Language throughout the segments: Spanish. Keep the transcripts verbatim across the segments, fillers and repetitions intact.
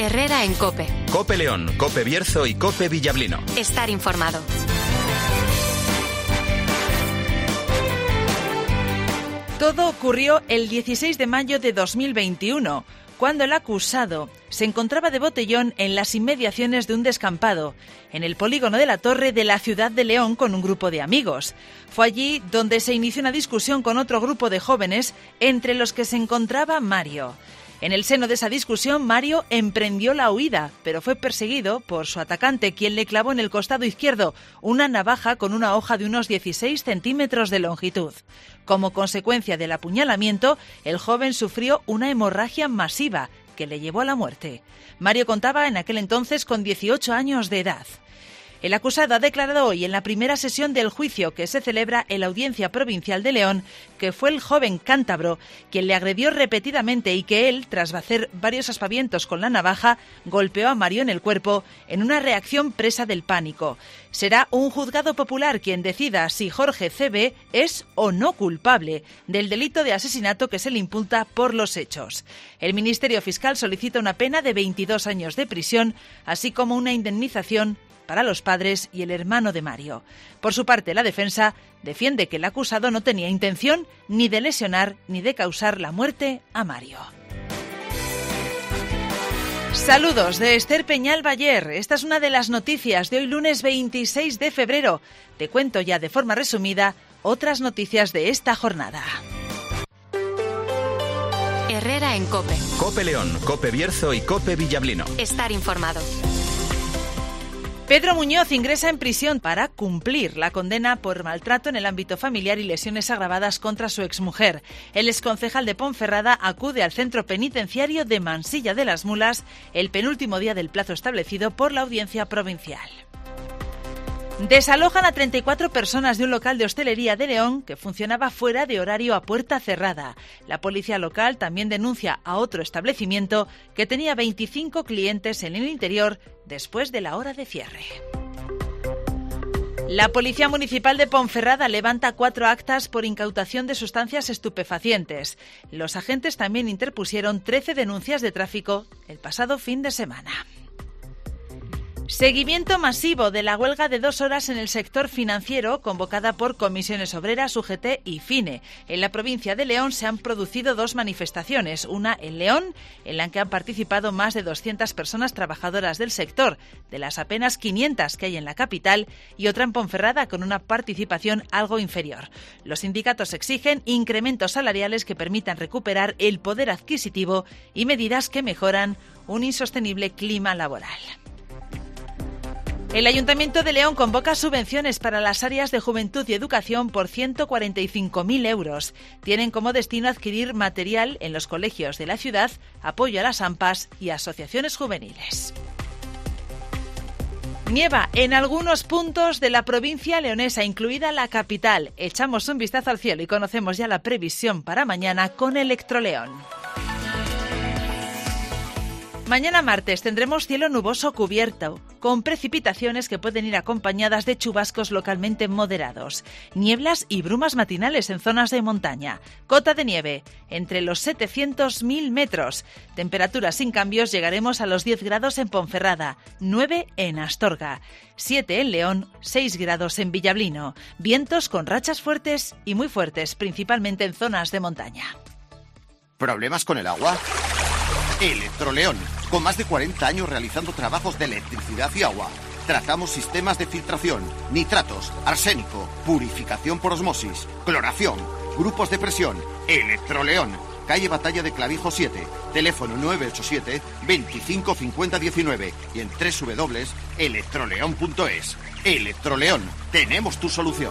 Herrera en COPE. COPE León, COPE Bierzo y COPE Villablino. Estar informado. Todo ocurrió el dieciséis de mayo de dos mil veintiuno, cuando el acusado se encontraba de botellón en las inmediaciones de un descampado, en el polígono de la Torre de la ciudad de León con un grupo de amigos. Fue allí donde se inició una discusión con otro grupo de jóvenes, entre los que se encontraba Mario. En el seno de esa discusión, Mario emprendió la huida, pero fue perseguido por su atacante, quien le clavó en el costado izquierdo una navaja con una hoja de unos dieciséis centímetros de longitud. Como consecuencia del apuñalamiento, el joven sufrió una hemorragia masiva que le llevó a la muerte. Mario contaba en aquel entonces con dieciocho años de edad. El acusado ha declarado hoy en la primera sesión del juicio que se celebra en la Audiencia Provincial de León que fue el joven cántabro quien le agredió repetidamente y que él, tras hacer varios aspavientos con la navaja, golpeó a Mario en el cuerpo en una reacción presa del pánico. Será un juzgado popular quien decida si Jorge C B es o no culpable del delito de asesinato que se le imputa por los hechos. El Ministerio Fiscal solicita una pena de veintidós años de prisión, así como una indemnización para los padres y el hermano de Mario. Por su parte, la defensa defiende que el acusado no tenía intención ni de lesionar ni de causar la muerte a Mario. Saludos de Esther Peñal Bayer. Esta es una de las noticias de hoy lunes veintiséis de febrero. Te cuento ya de forma resumida otras noticias de esta jornada. Herrera en COPE. COPE León, COPE Bierzo y COPE Villablino. Estar informado. Pedro Muñoz ingresa en prisión para cumplir la condena por maltrato en el ámbito familiar y lesiones agravadas contra su exmujer. El exconcejal de Ponferrada acude al centro penitenciario de Mansilla de las Mulas el penúltimo día del plazo establecido por la Audiencia Provincial. Desalojan a treinta y cuatro personas de un local de hostelería de León que funcionaba fuera de horario a puerta cerrada. La policía local también denuncia a otro establecimiento que tenía veinticinco clientes en el interior después de la hora de cierre. La Policía Municipal de Ponferrada levanta cuatro actas por incautación de sustancias estupefacientes. Los agentes también interpusieron trece denuncias de tráfico el pasado fin de semana. Seguimiento masivo de la huelga de dos horas en el sector financiero convocada por Comisiones Obreras, U G T y FINE. En la provincia de León se han producido dos manifestaciones, una en León, en la que han participado más de doscientas personas trabajadoras del sector, de las apenas quinientas que hay en la capital, y otra en Ponferrada con una participación algo inferior. Los sindicatos exigen incrementos salariales que permitan recuperar el poder adquisitivo y medidas que mejoran un insostenible clima laboral. El Ayuntamiento de León convoca subvenciones para las áreas de juventud y educación por ciento cuarenta y cinco mil euros. Tienen como destino adquirir material en los colegios de la ciudad, apoyo a las AMPAs y asociaciones juveniles. Nieva en algunos puntos de la provincia leonesa, incluida la capital. Echamos un vistazo al cielo y conocemos ya la previsión para mañana con Electroleón. Mañana martes tendremos cielo nuboso cubierto, con precipitaciones que pueden ir acompañadas de chubascos localmente moderados, nieblas y brumas matinales en zonas de montaña, cota de nieve entre los setecientos mil metros, temperaturas sin cambios, llegaremos a los diez grados en Ponferrada, nueve en Astorga, siete en León, seis grados en Villablino, vientos con rachas fuertes y muy fuertes, principalmente en zonas de montaña. ¿Problemas con el agua? Electroleón, con más de cuarenta años realizando trabajos de electricidad y agua. Tratamos sistemas de filtración, nitratos, arsénico, purificación por osmosis, cloración, grupos de presión. Electroleón, calle Batalla de Clavijo siete, teléfono nueve ocho siete, veinticinco cincuenta diecinueve y en doble u doble u doble u punto electroleón punto es. Electroleón, tenemos tu solución.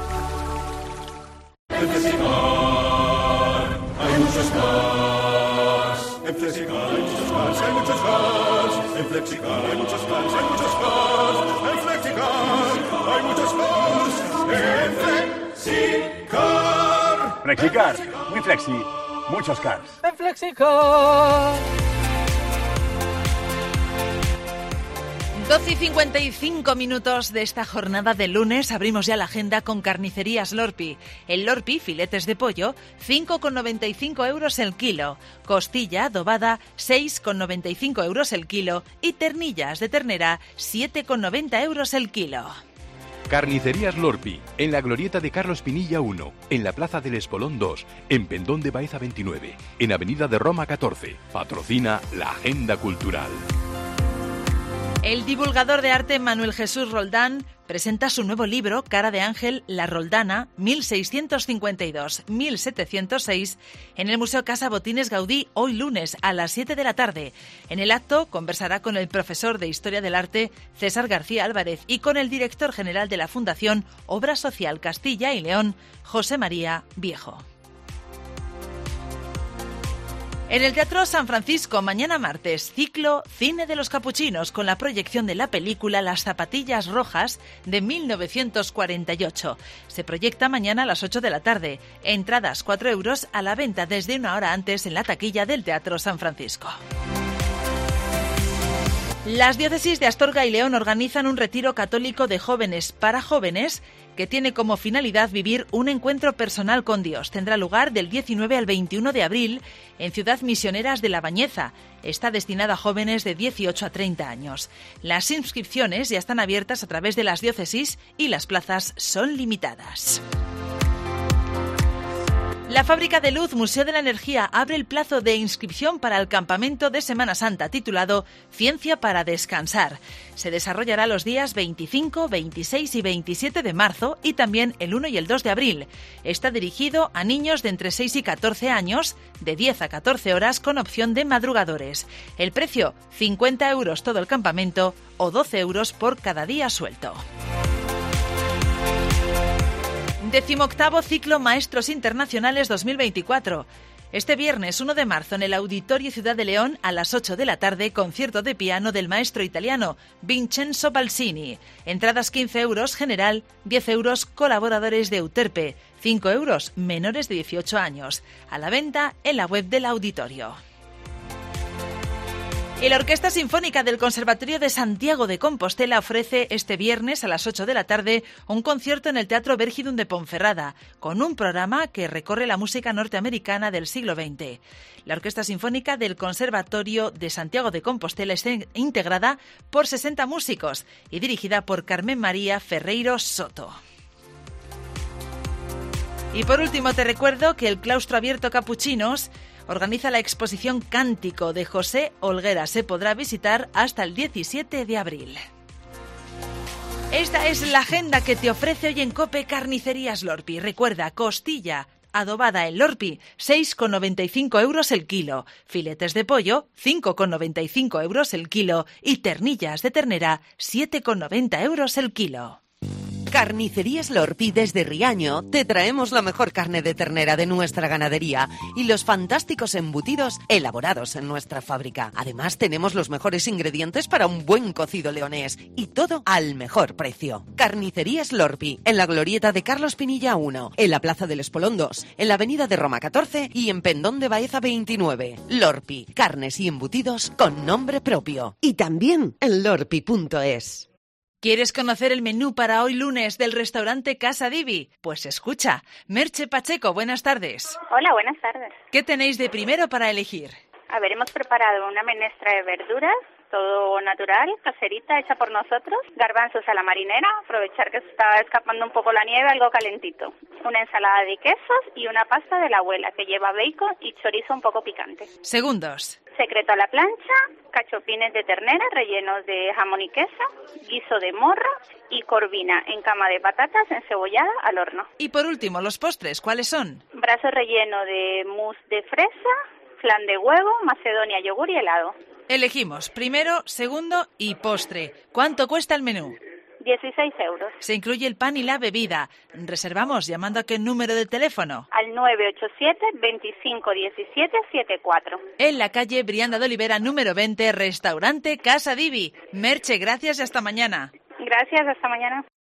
En Flexicar hay muchos cars. En Flexicar hay muchos cars, hay muchos cars. En Flexicar hay muchos cars, hay muchos cars. En Flexicar hay muchos cars. En Flexicar. Flexicar, muy flexi, muchos cars. En Flexicar. doce y cincuenta y cinco minutos de esta jornada de lunes. Abrimos ya la agenda con Carnicerías Lorpi. El Lorpi, filetes de pollo, cinco con noventa y cinco euros el kilo. Costilla adobada, seis con noventa y cinco euros el kilo. Y ternillas de ternera, siete con noventa euros el kilo. Carnicerías Lorpi, en la glorieta de Carlos Pinilla uno, en la Plaza del Espolón dos, en Pendón de Baeza veintinueve, en Avenida de Roma catorce. Patrocina la Agenda Cultural. El divulgador de arte Manuel Jesús Roldán presenta su nuevo libro, Cara de Ángel, La Roldana, mil seiscientos cincuenta y dos a mil setecientos seis, en el Museo Casa Botines Gaudí, hoy lunes a las siete de la tarde. En el acto conversará con el profesor de Historia del Arte, César García Álvarez, y con el director general de la Fundación Obra Social Castilla y León, José María Viejo. En el Teatro San Francisco, mañana martes, ciclo Cine de los Capuchinos, con la proyección de la película Las Zapatillas Rojas de mil novecientos cuarenta y ocho. Se proyecta mañana a las ocho de la tarde. Entradas cuatro euros a la venta desde una hora antes en la taquilla del Teatro San Francisco. Las diócesis de Astorga y León organizan un retiro católico de jóvenes para jóvenes que tiene como finalidad vivir un encuentro personal con Dios. Tendrá lugar del diecinueve al veintiuno de abril en Ciudad Misioneras de La Bañeza. Está destinada a jóvenes de dieciocho a treinta años. Las inscripciones ya están abiertas a través de las diócesis y las plazas son limitadas. La Fábrica de Luz Museo de la Energía abre el plazo de inscripción para el campamento de Semana Santa titulado Ciencia para Descansar. Se desarrollará los días veinticinco, veintiséis y veintisiete de marzo y también el uno y el dos de abril. Está dirigido a niños de entre seis y catorce años, de diez a catorce horas con opción de madrugadores. El precio, cincuenta euros todo el campamento o doce euros por cada día suelto. Decimoctavo ciclo Maestros Internacionales dos mil veinticuatro. Este viernes uno de marzo en el Auditorio Ciudad de León a las ocho de la tarde, concierto de piano del maestro italiano Vincenzo Balsini. Entradas quince euros general, diez euros colaboradores de Euterpe, cinco euros menores de dieciocho años. A la venta en la web del auditorio. Y la Orquesta Sinfónica del Conservatorio de Santiago de Compostela ofrece este viernes a las ocho de la tarde un concierto en el Teatro Vergidum de Ponferrada, con un programa que recorre la música norteamericana del siglo veinte. La Orquesta Sinfónica del Conservatorio de Santiago de Compostela está integrada por sesenta músicos y dirigida por Carmen María Ferreiro Soto. Y por último te recuerdo que el Claustro Abierto Capuchinos organiza la exposición Cántico de José Olguera. Se podrá visitar hasta el diecisiete de abril. Esta es la agenda que te ofrece hoy en COPE Carnicerías Lorpi. Recuerda, costilla adobada en Lorpi, seis con noventa y cinco euros el kilo. Filetes de pollo, cinco con noventa y cinco euros el kilo. Y ternillas de ternera, siete con noventa euros el kilo. Carnicerías Lorpi desde Riaño te traemos la mejor carne de ternera de nuestra ganadería y los fantásticos embutidos elaborados en nuestra fábrica. Además tenemos los mejores ingredientes para un buen cocido leonés y todo al mejor precio. Carnicerías Lorpi en la glorieta de Carlos Pinilla uno, en la Plaza del Espolón dos, en la Avenida de Roma catorce y en Pendón de Baeza veintinueve. Lorpi, carnes y embutidos con nombre propio. Y también en lorpi punto es. ¿Quieres conocer el menú para hoy lunes del restaurante Casa Divi? Pues escucha. Merche Pacheco, buenas tardes. Hola, buenas tardes. ¿Qué tenéis de primero para elegir? A ver, hemos preparado una menestra de verduras, todo natural, caserita, hecha por nosotros. Garbanzos a la marinera, aprovechar que se está escapando un poco la nieve, algo calentito. Una ensalada de quesos y una pasta de la abuela que lleva bacon y chorizo un poco picante. Segundos. Secreto a la plancha, cachopines de ternera rellenos de jamón y queso, guiso de morra y corvina en cama de patatas encebollada al horno. Y por último, los postres, ¿cuáles son? Brazo relleno de mousse de fresa, flan de huevo, macedonia, yogur y helado. Elegimos primero, segundo y postre. ¿Cuánto cuesta el menú? dieciséis euros. Se incluye el pan y la bebida. Reservamos llamando a qué número de teléfono. Al nueve ocho siete, veinticinco diecisiete setenta y cuatro. En la calle Brianda de Olivera, número veinte, restaurante Casa Divi. Merche, gracias y hasta mañana. Gracias, hasta mañana.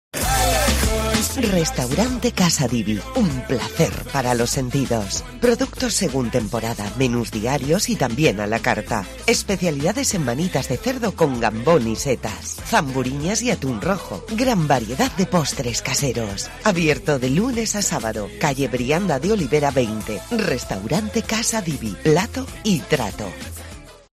Restaurante Casa Divi, un placer para los sentidos. Productos según temporada, menús diarios y también a la carta. Especialidades en manitas de cerdo con gambón y setas, zamburiñas y atún rojo. Gran variedad de postres caseros. Abierto de lunes a sábado. Calle Brianda de Olivera veinte. Restaurante Casa Divi, plato y trato.